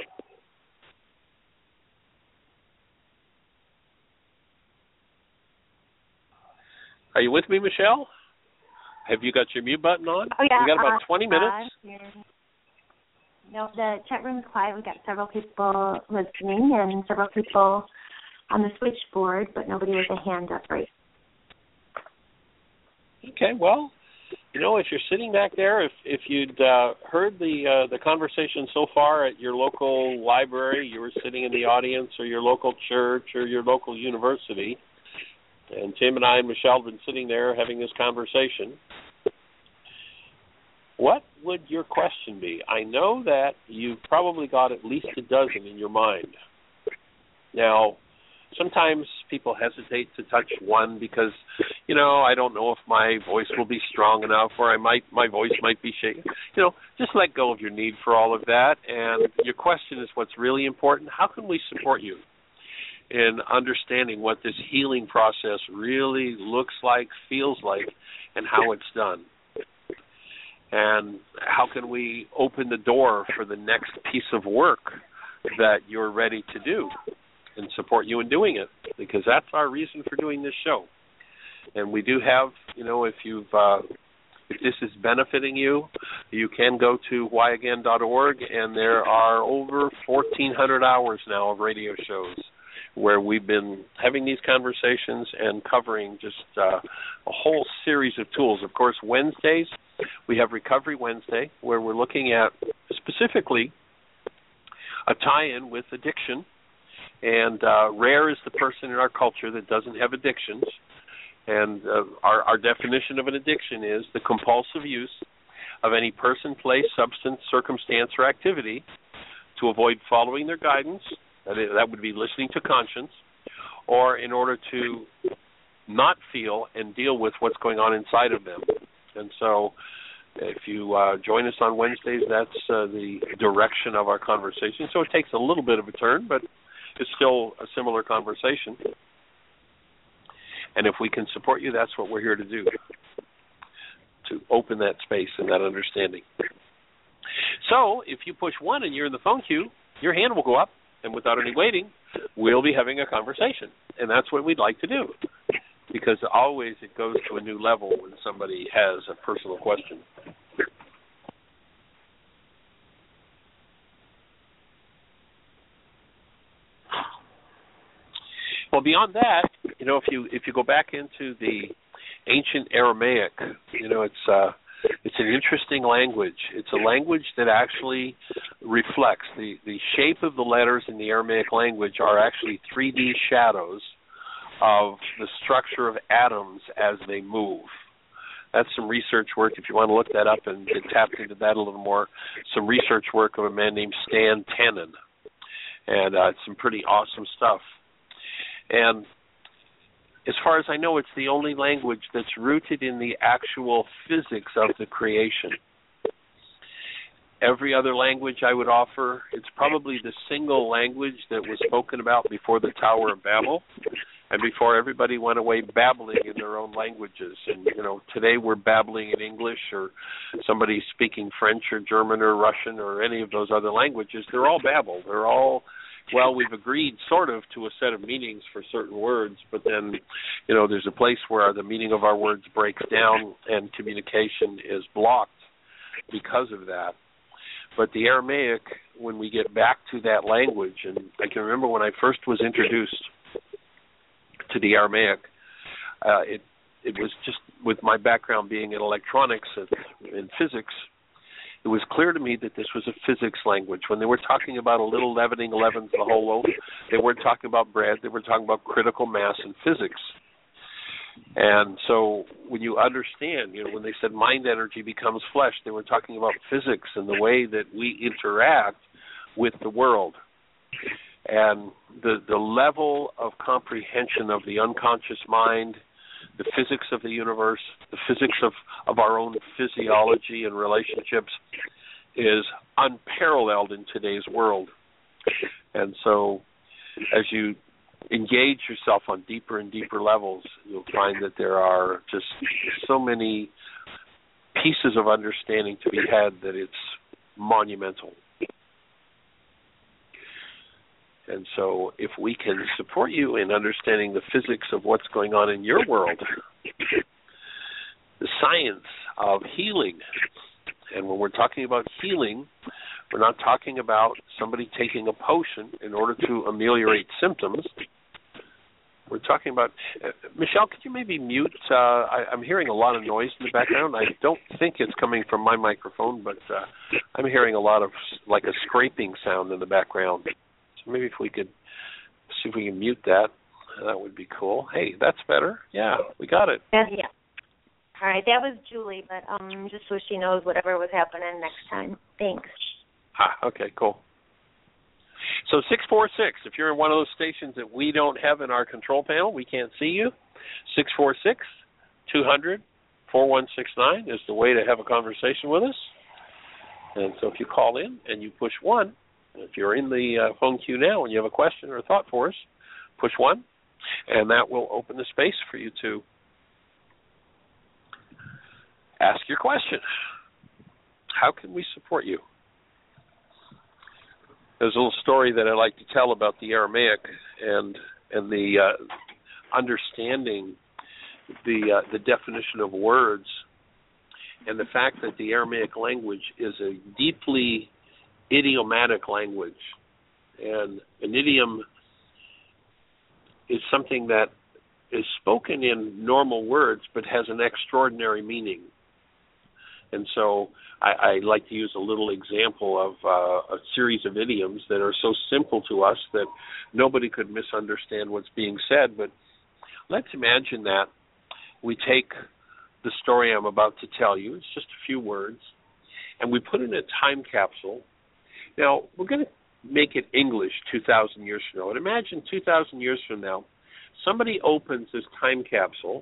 Are you with me, Michelle? Have you got your mute button on? Oh, yeah. We got about 20 minutes. No, the chat room is quiet. We've got several people listening and several people on the switchboard, but nobody with a hand up right. Okay, well, if you're sitting back there, if you'd heard the conversation so far at your local library, you were sitting in the audience, or your local church, or your local university, and Tim and I and Michelle have been sitting there having this conversation, what would your question be? I know that you've probably got at least a dozen in your mind. Now, sometimes people hesitate to touch one because, I don't know if my voice will be strong enough, or my voice might be shaking. Just let go of your need for all of that. And your question is what's really important. How can we support you in understanding what this healing process really looks like, feels like, and how it's done? And how can we open the door for the next piece of work that you're ready to do and support you in doing it? Because that's our reason for doing this show. And we do have, if this is benefiting you, you can go to whyagain.org, and there are over 1,400 hours now of radio shows where we've been having these conversations and covering just a whole series of tools. Of course, Wednesdays, we have Recovery Wednesday, where we're looking at specifically a tie-in with addiction. And rare is the person in our culture that doesn't have addictions. And our definition of an addiction is the compulsive use of any person, place, substance, circumstance, or activity to avoid following their guidance. That would be listening to conscience, or in order to not feel and deal with what's going on inside of them. And so if you join us on Wednesdays, that's the direction of our conversation. So it takes a little bit of a turn, but it's still a similar conversation. And if we can support you, that's what we're here to do, to open that space and that understanding. So if you push 1 and you're in the phone queue, your hand will go up, and without any waiting, we'll be having a conversation. And that's what we'd like to do, because always it goes to a new level when somebody has a personal question. Well, beyond that, if you go back into the ancient Aramaic, it's an interesting language. It's a language that actually reflects the shape of the letters in the Aramaic language are actually 3D shadows of the structure of atoms as they move. That's some research work. If you want to look that up and get tapped into that a little more, some research work of a man named Stan Tannen. And it's some pretty awesome stuff. And as far as I know, it's the only language that's rooted in the actual physics of the creation. Every other language I would offer, it's probably the single language that was spoken about before the Tower of Babel and before everybody went away babbling in their own languages. And, today we're babbling in English, or somebody speaking French or German or Russian or any of those other languages. They're all babble. They're all well, we've agreed sort of to a set of meanings for certain words, but then, there's a place where the meaning of our words breaks down and communication is blocked because of that. But the Aramaic, when we get back to that language, and I can remember when I first was introduced to the Aramaic, it was just with my background being in electronics and in physics, it was clear to me that this was a physics language. When they were talking about a little leavening leavens the whole loaf, they weren't talking about bread, they were talking about critical mass and physics. And so when you understand, when they said mind energy becomes flesh, they were talking about physics and the way that we interact with the world. And the level of comprehension of the unconscious mind, the physics of the universe, the physics of our own physiology and relationships is unparalleled in today's world. And so as you engage yourself on deeper and deeper levels, you'll find that there are just so many pieces of understanding to be had that it's monumental. And so if we can support you in understanding the physics of what's going on in your world, the science of healing, and when we're talking about healing, we're not talking about somebody taking a potion in order to ameliorate symptoms. We're talking about, Michelle, could you maybe mute? I'm hearing a lot of noise in the background. I don't think it's coming from my microphone, but I'm hearing a lot of like a scraping sound in the background. So maybe if we could see if we can mute that, that would be cool. Hey, that's better. Yeah, we got it. Yeah. All right, that was Julie, but just so she knows whatever was happening next time. Thanks. Okay, cool. So 646, if you're in one of those stations that we don't have in our control panel, we can't see you, 646-200-4169 is the way to have a conversation with us. And so if you call in and you push 1, if you're in the phone queue now and you have a question or a thought for us, push 1, and that will open the space for you to ask your question. How can we support you? There's a little story that I like to tell about the Aramaic and the understanding the definition of words, and the fact that the Aramaic language is a deeply idiomatic language. And an idiom is something that is spoken in normal words but has an extraordinary meaning. And so I like to use a little example of a series of idioms that are so simple to us that nobody could misunderstand what's being said. But let's imagine that we take the story I'm about to tell you, it's just a few words, and we put it in a time capsule. Now, we're going to make it English 2,000 years from now. And imagine 2,000 years from now, somebody opens this time capsule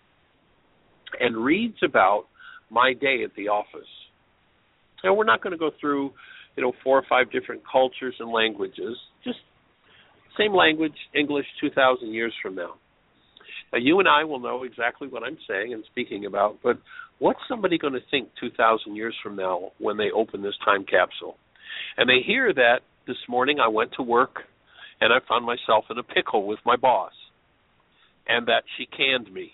and reads about my day at the office. Now, we're not going to go through, 4 or 5 different cultures and languages, just same language, English 2,000 years from now. Now, you and I will know exactly what I'm saying and speaking about, but what's somebody going to think 2,000 years from now when they open this time capsule? And they hear that this morning I went to work and I found myself in a pickle with my boss, and that she canned me.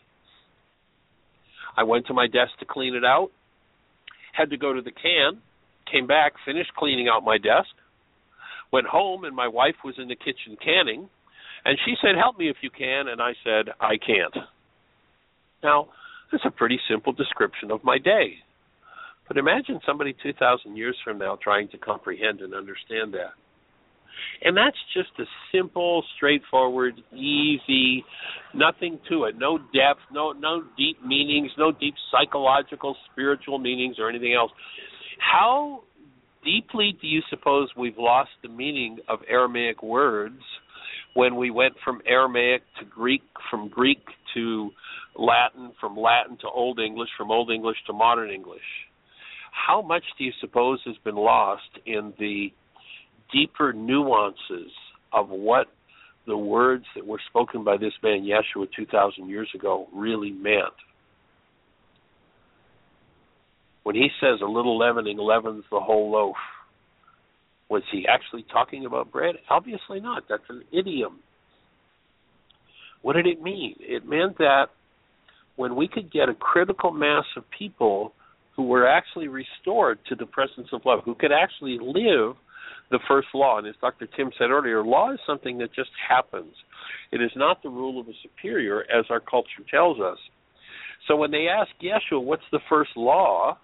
I went to my desk to clean it out, had to go to the can, came back, finished cleaning out my desk, went home, and my wife was in the kitchen canning, and she said, "Help me if you can," and I said, "I can't." Now, that's a pretty simple description of my day. But imagine somebody 2,000 years from now trying to comprehend and understand that. And that's just a simple, straightforward, easy, nothing to it, no depth, no deep meanings, no deep psychological, spiritual meanings or anything else. How deeply do you suppose we've lost the meaning of Aramaic words when we went from Aramaic to Greek, from Greek to Latin, from Latin to Old English, from Old English to Modern English? How much do you suppose has been lost in the deeper nuances of what the words that were spoken by this man Yeshua 2,000 years ago really meant? When he says a little leavening leavens the whole loaf, Was he actually talking about bread? Obviously not. That's an idiom. What did it mean? It meant that when we could get a critical mass of people who were actually restored to the presence of love, who could actually live the first law, and as Dr. Tim said earlier, law is something that just happens. It is not the rule of a superior, as our culture tells us. So when they ask Yeshua, what's the first law?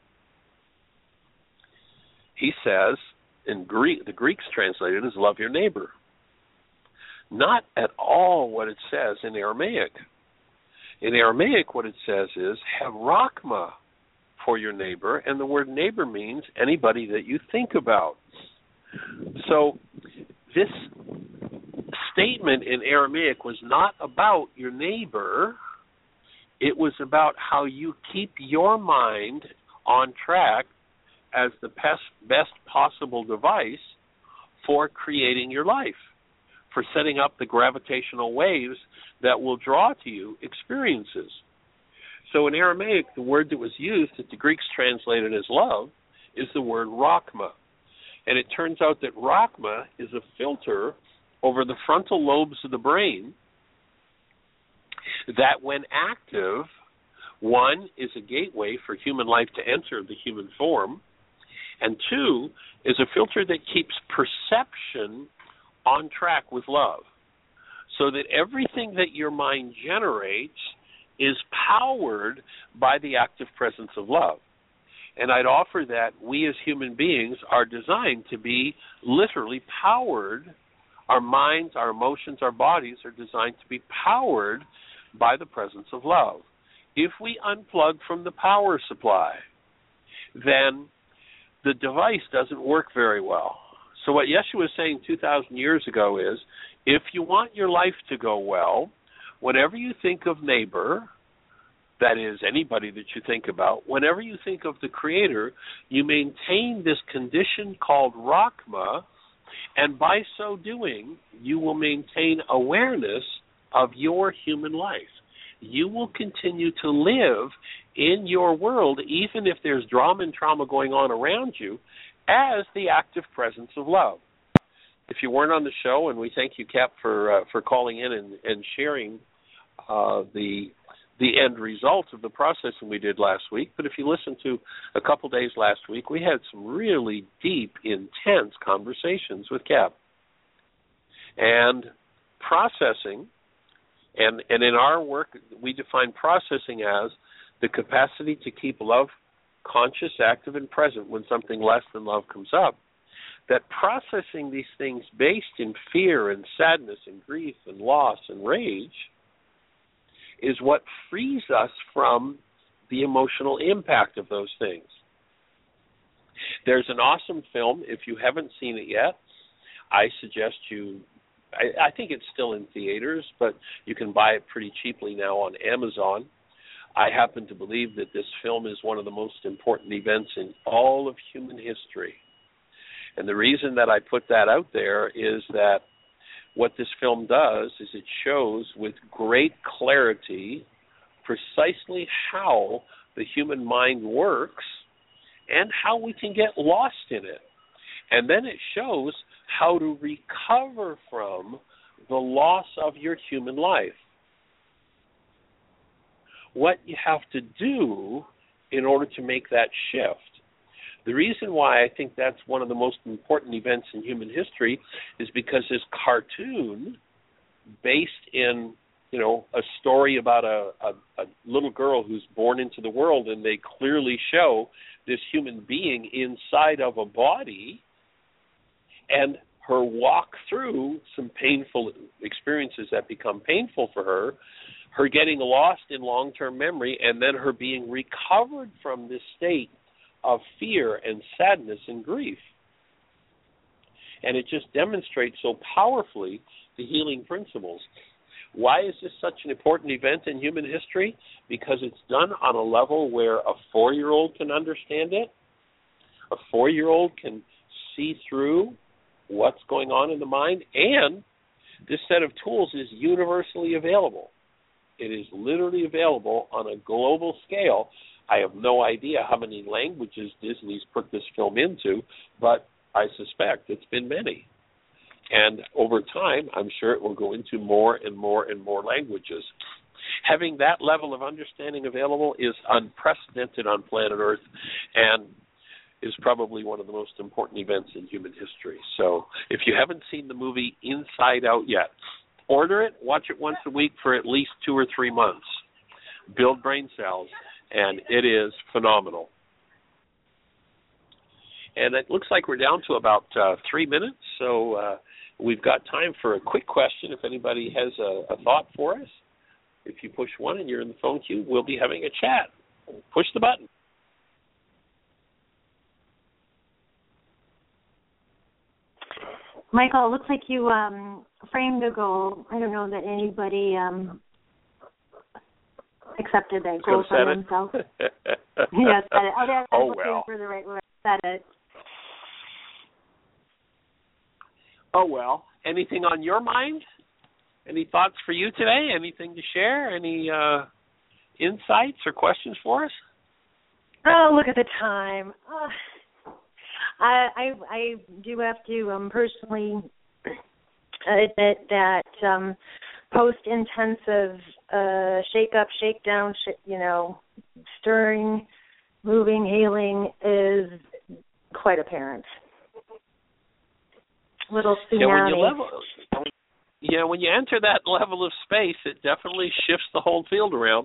He says, in Greek, the Greeks translate it as love your neighbor. Not at all what it says in Aramaic. In Aramaic, what it says is, have rachma for your neighbor, and the word neighbor means anybody that you think about. So this statement in Aramaic was not about your neighbor. It was about how you keep your mind on track as the best possible device for creating your life, for setting up the gravitational waves that will draw to you experiences. So in Aramaic, the word that was used that the Greeks translated as love is the word rachma. And it turns out that rachma is a filter over the frontal lobes of the brain that when active, one, is a gateway for human life to enter the human form, and two, is a filter that keeps perception on track with love, so that everything that your mind generates is powered by the active presence of love. And I'd offer that we as human beings are designed to be literally powered. Our minds, our emotions, our bodies are designed to be powered by the presence of love. If we unplug from the power supply, then the device doesn't work very well. So what Yeshua was saying 2,000 years ago is, if you want your life to go well, whenever you think of neighbor, that is, anybody that you think about, whenever you think of the Creator, you maintain this condition called rachma, and by so doing, you will maintain awareness of your human life. You will continue to live in your world, even if there's drama and trauma going on around you, as the active presence of love. If you weren't on the show, and we thank you, Cap, for calling in and sharing the end result of the processing we did last week. But if you listened to a couple days last week, we had some really deep, intense conversations with Cap. And processing, and in our work, we define processing as the capacity to keep love conscious, active, and present when something less than love comes up. That processing these things based in fear and sadness and grief and loss and rage is what frees us from the emotional impact of those things. There's an awesome film. If you haven't seen it yet, I suggest you, I think it's still in theaters, but you can buy it pretty cheaply now on Amazon. I happen to believe that this film is one of the most important events in all of human history. And the reason that I put that out there is that what this film does is it shows with great clarity precisely how the human mind works and how we can get lost in it. And then it shows how to recover from the loss of your human life. What you have to do in order to make that shift. The reason why I think that's one of the most important events in human history is because this cartoon, based in, a story about a little girl who's born into the world, and they clearly show this human being inside of a body and her walk through some painful experiences that become painful for her getting lost in long-term memory, and then her being recovered from this state of fear and sadness and grief. And it just demonstrates so powerfully the healing principles. Why is this such an important event in human history? Because it's done on a level where a 4-year-old can understand it. A 4-year-old can see through what's going on in the mind, and this set of tools is universally available. It is literally available on a global scale. I have no idea how many languages Disney's put this film into, but I suspect it's been many. And over time, I'm sure it will go into more and more and more languages. Having that level of understanding available is unprecedented on planet Earth and is probably one of the most important events in human history. So if you haven't seen the movie Inside Out yet, order it, watch it once a week for at least 2 or 3 months. Build brain cells, and it is phenomenal. And it looks like we're down to about 3 minutes, so we've got time for a quick question if anybody has a thought for us. If you push 1 and you're in the phone queue, we'll be having a chat. Push the button. Michael, it looks like you framed a goal. I don't know that anybody accepted that goal for themselves. Yes, said it. I was looking for the right word. Said it. Oh, well. Anything on your mind? Any thoughts for you today? Anything to share? Any insights or questions for us? Oh, look at the time. I do have to personally admit that post-intensive shake-up, shake-down, stirring, moving, healing is quite apparent. Little tsunami. When you enter that level of space, it definitely shifts the whole field around.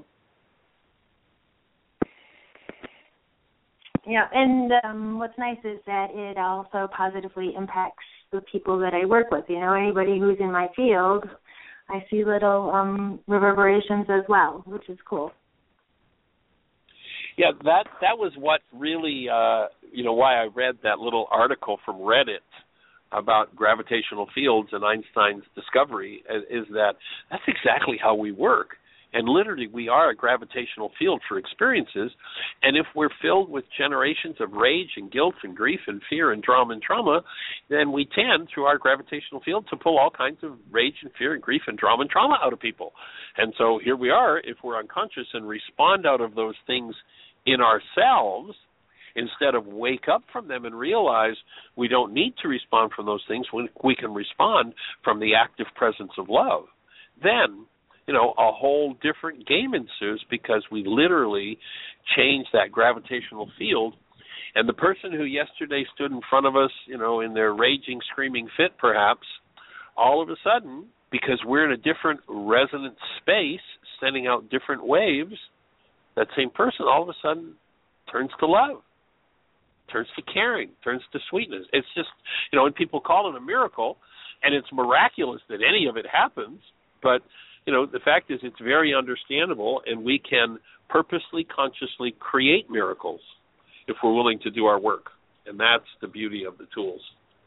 Yeah, and what's nice is that it also positively impacts the people that I work with. Anybody who's in my field, I see little reverberations as well, which is cool. Yeah, that was what really, why I read that little article from Reddit about gravitational fields and Einstein's discovery is that that's exactly how we work. And literally, we are a gravitational field for experiences. And if we're filled with generations of rage and guilt and grief and fear and drama and trauma, then we tend, through our gravitational field, to pull all kinds of rage and fear and grief and drama out of people. And so here we are, if we're unconscious and respond out of those things in ourselves, instead of wake up from them and realize we don't need to respond from those things, we can respond from the active presence of love. Then, a whole different game ensues because we literally change that gravitational field. And the person who yesterday stood in front of us, in their raging, screaming fit perhaps, all of a sudden, because we're in a different resonant space, sending out different waves, that same person all of a sudden turns to love, turns to caring, turns to sweetness. It's just, and people call it a miracle, and it's miraculous that any of it happens, but the fact is it's very understandable, and we can purposely, consciously create miracles if we're willing to do our work. And that's the beauty of the tools.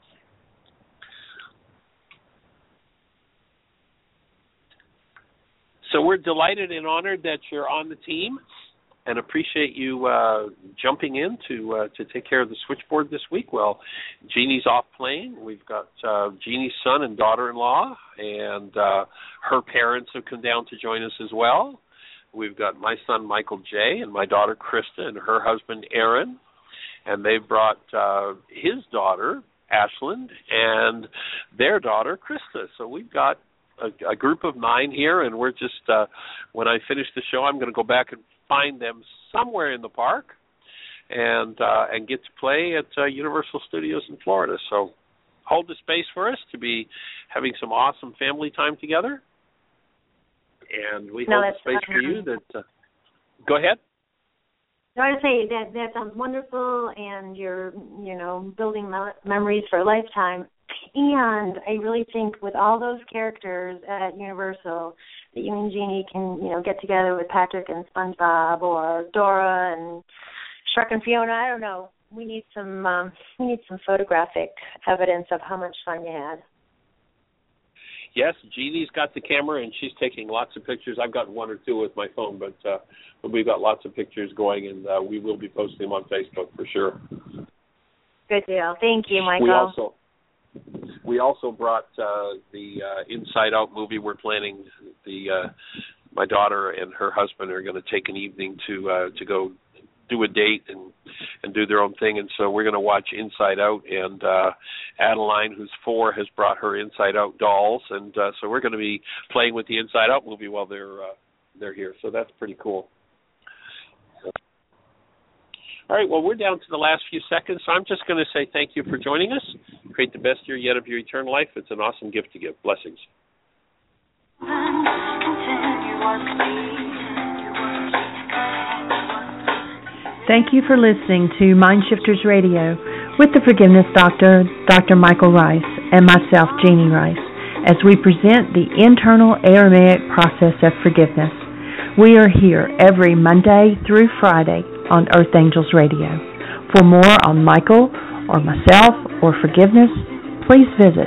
So we're delighted and honored that you're on the team and appreciate you jumping in to take care of the switchboard this week. Well, Jeannie's off playing. We've got Jeannie's son and daughter-in-law, and her parents have come down to join us as well. We've got my son, Michael J., and my daughter, Krista, and her husband, Aaron, and they've brought his daughter, Ashland, and their daughter, Krista. So we've got a group of 9 here, and we're just, when I finish the show, I'm going to go back and find them somewhere in the park and get to play at Universal Studios in Florida. So hold the space for us to be having some awesome family time together. And we hold the space for you. Go ahead. I would say that sounds wonderful, and you're, building memories for a lifetime. And I really think with all those characters at Universal, that you and Jeannie can, get together with Patrick and SpongeBob, or Dora and Shrek and Fiona. I don't know. We need some photographic evidence of how much fun you had. Yes, Jeannie's got the camera, and she's taking lots of pictures. I've got 1 or 2 with my phone, but we've got lots of pictures going, and we will be posting them on Facebook for sure. Good deal. Thank you, Michael. We also brought the Inside Out movie. We're planning my daughter and her husband are going to take an evening to go do a date and do their own thing. And so we're going to watch Inside Out. And Adeline, who's 4, has brought her Inside Out dolls. And so we're going to be playing with the Inside Out movie while they're here. So that's pretty cool. All right, well, we're down to the last few seconds, so I'm just going to say thank you for joining us. Create the best year yet of your eternal life. It's an awesome gift to give. Blessings. Thank you for listening to Mindshifters Radio with the Forgiveness Doctor, Dr. Michael Rice, and myself, Jeannie Rice, as we present the internal Aramaic process of forgiveness. We are here every Monday through Friday on Earth Angels Radio. For more on Michael or myself or forgiveness, please visit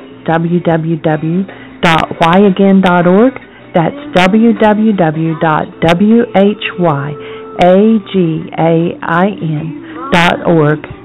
www.whyagain.org. That's www.whyagain.org.